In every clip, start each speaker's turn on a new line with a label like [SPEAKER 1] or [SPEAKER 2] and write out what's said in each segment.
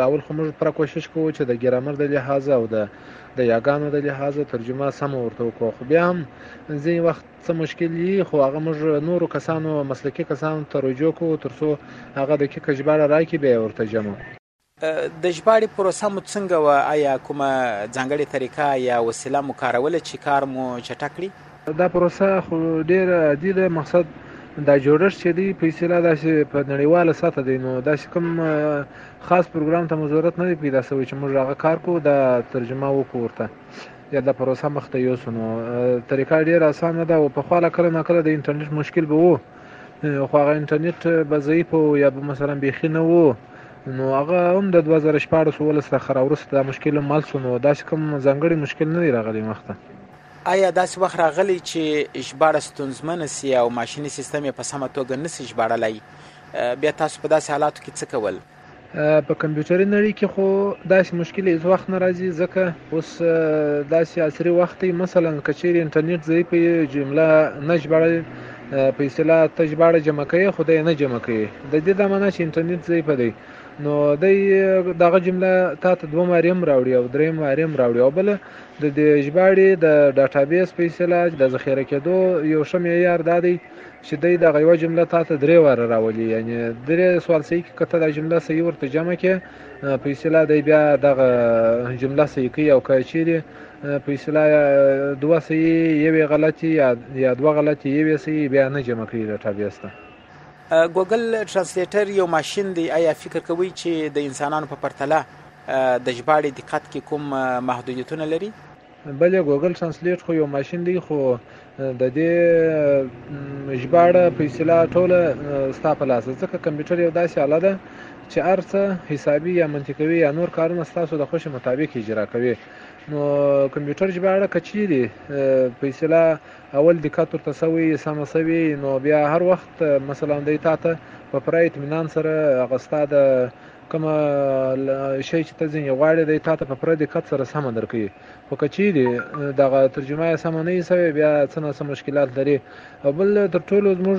[SPEAKER 1] اول خو موږ پوره کوشش کوو چې د ګرامر د لحاظه او د یاګانو د لحاظه ترجمه سمه ورته وکړو، خو بیا هم ځینې وخت څه مشکل وي، خو هغه موږ نورو کسانو مسلکي کسانو ته رجوع کوو تر څو هغه دقیقه ژباړه راکړي، بیا یې ورته جمع.
[SPEAKER 2] د ژباړې پروسه مو څنګه وه؟ آیا کومه ځانګړې طریقه یا وسیله مو کاروله چې کار مو چټک کړي؟
[SPEAKER 1] دا پروسه خو ډېره عادي ده. مقصد دا جوړښت چې دی په اصطلاح داسې په نړیواله سطحه دی، نو داسې کوم خاص پروګرام ته مو ضرورت نه دی پیدا شوی چې موږ هغه کار کوو دا ترجمه وکړو ورته یا دا پروسه مخته یوسو. نو طریقه ډېره اسانه ده او پخوا کله ناکله د انټرنیټ مشکل به و، خو هغه انټرنیټ به ضعیف و یا به مثلا بیخي نه و، نو هغه هم د 2014-15 څخه راوروسته دا مشکل هم حل شو. نو داسې کوم ځانګړی مشکل نه دی راغلی مخته.
[SPEAKER 2] آیا داسې وخت راغلی چې ژباړه ستونزمنه سي او ماشیني سیستم یې په سمه توګه نسي ژباړلی، بیا تاسو په داسې حالاتو کې څه کول؟
[SPEAKER 1] په کمپیوټري نړۍ کې خو داسې مشکل هیڅ وخت نه راځي، ځکه اوس داسې عصري وخت دی. مثلا که چیرې انټرنیټ ضعیف وي، جمله نه ژباړل په اصطلاح ته ژباړه جمع کوي خو دی نه جمع کوي، د دې دا معنا چې انټرنیټ ضعیفه دی، نو دی دغه جمله تا ته 2 مارې هم راوړي او 3 مارې هم راوړي. او بله د دې ژباړې د ډاټابیس په اصطلاح د ذخیره کېدو یو ښه معیار دا دی چې دی دغه یوه جمله تا ته 3 واره راولي، یعنې 3 سوال صحیح کې که ته دا جمله صحیح ورته جمع کړې په اصطلاح دی بیا دغه جمله صحیح کوي، او که چیرې په اصطلاح 2 صحیح یوې غلطي یا 2 غلطي یوې صحیح بیا نه جمع کوي ډاټابیس ته.
[SPEAKER 2] ګوګل ترانسلیټر یو ماشین دی، آیا فکر کوئ چې د انسانانو په پرتله د ژباړې دقت کې کوم محدودیتونه لري؟
[SPEAKER 1] بله ګوګل ترانسلیټ خو یو ماشین دی، خو د دې ژباړه په اصطلاح ټوله ستا په لاس، ځکه کمپیوټر یو داسې آله ده چې هر څه حسابي یا منطقوي یا نور کارونه ستاسو د خوښې مطابق اجرا کوي. نو کمپیوټر ژباړه که چیرې په اصطلاح اول دقت ورته سوی سمه سوي، نو بیا هر وخت مثلا دی تا ته په پوره اطمینان سره هغه ستا د کومه شی چې ته ځینې غواړې دی تا ته په پوره دقت سره سمه درکوي. خو که چیرې دغه ترجمه یې سمه نه وي سوې بیا څه نه څه مشکلات لري. او بل تر ټولو زموږ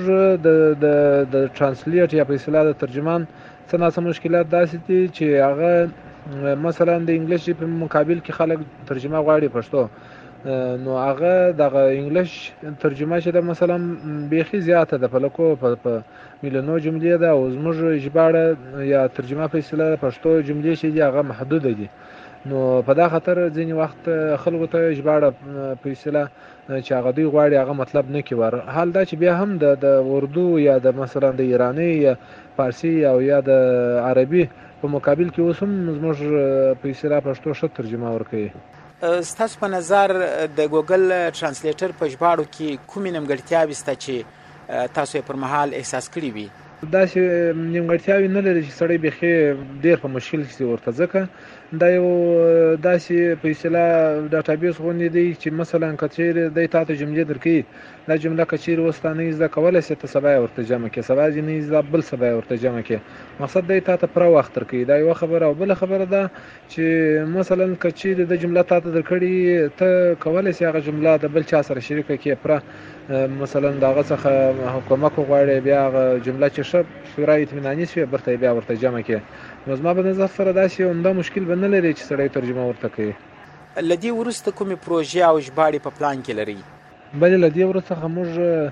[SPEAKER 1] د ترانسلیټ یا په اصطلاح د ترجمان څه نه څه مشکلات داسې دي چې هغه مثلا د انګلیش په مقابل کې خلک ترجمه غواړي پښتو، نو هغه دغه انګلیش ترجمه چې ده مثلا بیخي زیاته ده، په لکو په میلیونو جملې ده، او زموږ ژباړه یا ترجمه په اصطلاح پښتو جملې چې دي هغه محدوده دي. نو په دا خاطر ځینې وخت خلکو ته ژباړه په اصطلاح چې هغه دوی غواړي هغه مطلب نه کوي. حال دا چې بیا هم د اردو یا د مثلا د ایرانی یا فارسی او یا د عربي په مقابل کې اوس هم زموږ په اصطلاح پښتو ښه ترجمه ورکوي.
[SPEAKER 2] ستاسو په نظر د ګوګل ترانسلیټر په ژباړو کې کومې نیمګړتیاوې شته چې تاسو یې پر مهال احساس کړي وي؟
[SPEAKER 1] داسې نیمګړتیاوې نه لري چې سړی بیخي ډېر په مشکل کې ورته، ځکه دا یو داسې په اصطلاح ډاټابیس غوندې دی چې مثلا که چیرې دی تا ته جملې درکوي، دا جمله که چیرې اوس تا نه زده کولی شې ته سبا یې ورته جمع کړې، سبا دې نه زده بل سبا یې ورته جمع کړې، مقصد دی تا ته پوره وخت درکوي. دا یوه خبره. او بله خبره ده چې مثلا که چیرې د جمله تا ته درکړي ته کولی شې هغه جمله د بل چا سره شریکه کړې، پوره مثلا د هغه څخه کومک وغواړې، بیا هغه جمله چې ښه پوره اطمیناني شوې برته یې بیا ورته جمع کړې. نو زما په نظر سره داسې عمده مشکل به نه لري چې سړی ترجمه ورته کوي.
[SPEAKER 2] له دې وروسته کومې پروژې او ژباړې په پلان کې لرئ؟
[SPEAKER 1] بلې له دې وروسته موږ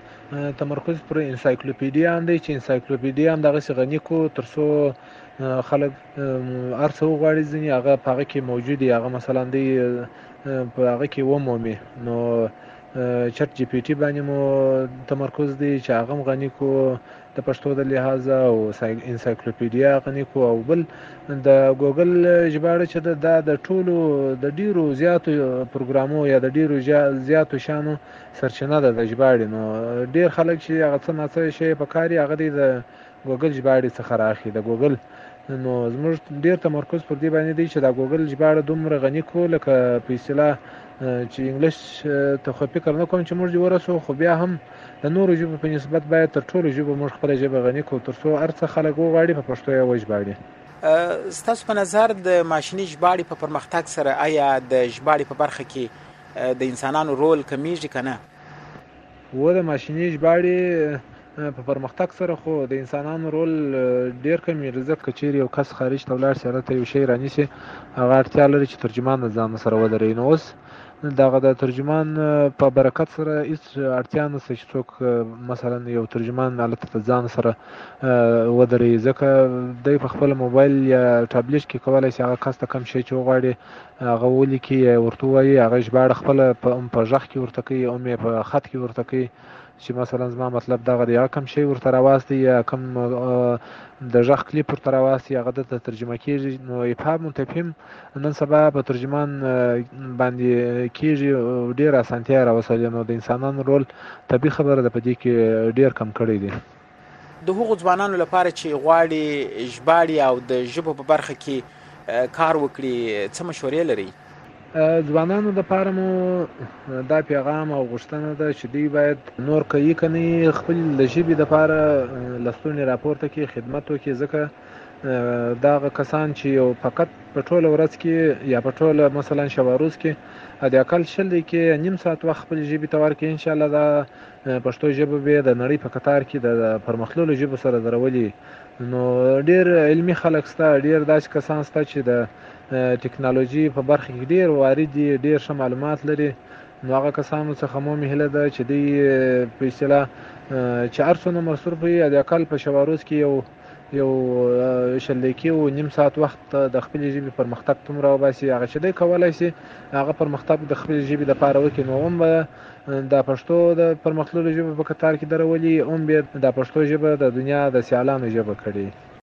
[SPEAKER 1] تمرکز پر انسایکلوپیډیا دی چې انسایکلوپیډیا هم دغسې غني کړو تر څو خلک هر څه وغواړي ځینې هغه په هغه کې موجود وي، هغه مثلا دی په هغه کې ومومي. نو چټ جی پی ټي باندې مو تمرکز دی چې هغه هم غني کړو د پښتو د لحاظه، او انسایکلوپیډیا غني کړو. او بل د ګوګل ژباړه چې ده دا د ټولو د ډیرو زیاتو پروګرامو یا د ډیرو زیاتو شیانو سرچینه ده د ژباړې. نو ډیر خلک چې هغه څه نه څه شی په کار یې هغه دی د ګوګل ژباړې څخه راخلي د ګوګل. نو زموږ ډیر تمرکز پر دې باندې دی چې د ګوګل ژباړه دومره غني کړو لکه په اصطلاح چې انګلیش ته خو فکر نه کوم چې موږ دې ورسو، خو بیا هم د نورو ژبو په نسبت باید تر ټولو ژبو موږ خپله ژبه غني کړو تر څو هر څه خلک وغواړي په پښتو یې وژباړي.
[SPEAKER 2] ستاسو په نظر د ماشیني ژباړې په پرمختګ سره آیا د ژباړې په برخه کې د انسانانو رول کمیږي که نه؟
[SPEAKER 1] و د ماشیني ژباړې په پرمختګ سره خو د انسانانو رول ډیر کمیږي، ځکه که چیرې یو کس خارج ته ولاړ شي هلته یو شی رانیسي، هغه اړتیا لري چې ترجمان د ځان سره ودروي. نو اوس دغه د ترجمان په برکت سره هېڅ اړتیا نشته چې څوک مثلا یو ترجمان هلته د ځان سره ودروي، ځکه دی په خپل موبایل یا ټابلیټ کې کولی شي هغه کس ته کوم شی چې وغواړي هغه ولیکي یا ورته ووایي، هغه ژباړه خپله په غږ کې ورته کوي او یې په خط کې ورته کوي چې مثلا زما مطلب دغه دی، هغه کوم شی ورته راواستي یا کوم د غږ کلیپ ورته راواستي هغه دلته ترجمه کېږي. نو ابهام متفهم نن سبا په ترجمان باندې کېږي، ډېر اسانتیا یې راوستلې. نو د انسانانو رول طبیعي خبره ده په دې کې ډېر کم کړی دی.
[SPEAKER 2] د هغو ځوانانو لپاره چې غواړي ژباړي او د ژبو په برخه کې کار وکړي څه مشورې لري؟
[SPEAKER 1] ځوانانو دپاره مو دا پیغام او غوښتنه ده چې دوی باید نور کوي که نه خپل د ژبې دپاره لستوڼي راپورته کړي، خدمت وکړي، ځکه دغه کسان چې یو فقط په ټوله ورځ کې یا په ټوله مثلا شبه روز کې حد اقل 20 دقیقې نیم ساعت وخت خپل ژبې ته ورکړي، انشاءالله دا پښتو ژبه به د نړۍ په کتار کې د پرمختللو ژبو سره درولي. نو ډېر علمي خلک شته، ډېر داسې کسان شته چې د ټکنالوژي په برخه کې ډېر وارد دي، ډېر ښه معلومات لري. نو هغه کسانو څخه مو هیله ده چې دوی په اصطلاح چې هر څومره مصروف وي حد اقل په شبه روز کې یو 20 دقیقې او نیم ساعت وخت د خپلې ژبې پرمختګ دومره وباسي، هغه چې دی کولی شي هغه پرمختګ د خپلې ژبې دپاره وکړي. نو هم به د پښتو د پرمختللو ژبو په کتار کې درولي، هم بیا د پښتو ژبه د دنیا د سیالانو ژبه کړي.